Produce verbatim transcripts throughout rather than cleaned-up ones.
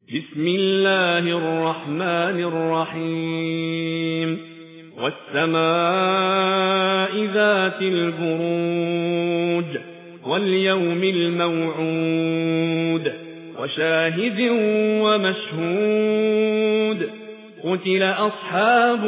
بسم الله الرحمن الرحيم والسماء ذات البروج واليوم الموعود وشاهد ومشهود قتل أصحاب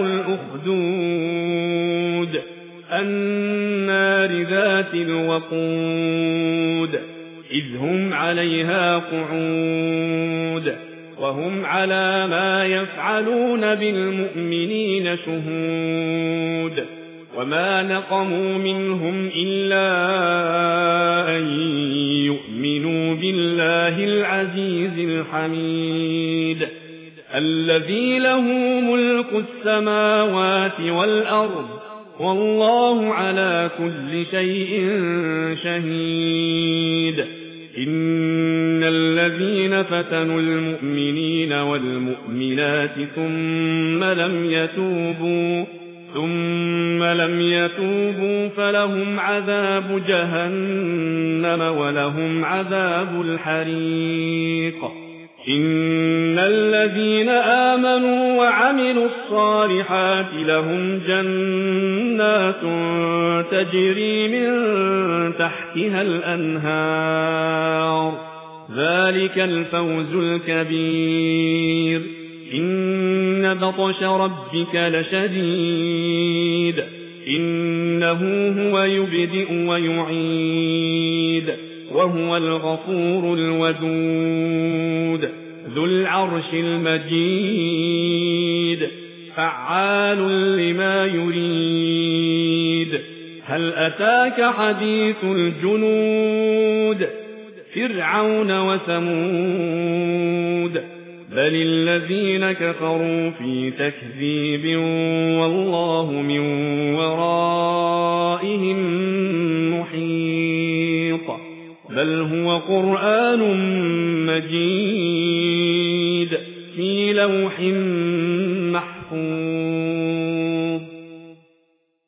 الأخدود النار ذات الوقود إذ هم عليها قعود وهم على ما يفعلون بالمؤمنين شهود وما نقموا منهم إلا أن يؤمنوا بالله العزيز الحميد الذي له ملك السماوات والأرض والله على كل شيء شهيد إن الذين فتنوا المؤمنين والمؤمنات ثم لم يتوبوا ثم لم يتوبوا فلهم عذاب جهنم ولهم عذاب الحريق إن الذين آمنوا وعملوا الصالحات لهم جنات تجري من تحتها الأنهار ذلك الفوز الكبير إن بطش ربك لشديد إنه هو يبدئ ويعيد وهو الغفور الودود ذو العرش المجيد فعال لما يريد هل أتاك حديث الجنود فرعون وثمود بل الذين كفروا في تكذيب والله من ورائهم محيط بل هو قرآن مجيد في لوح محفوظ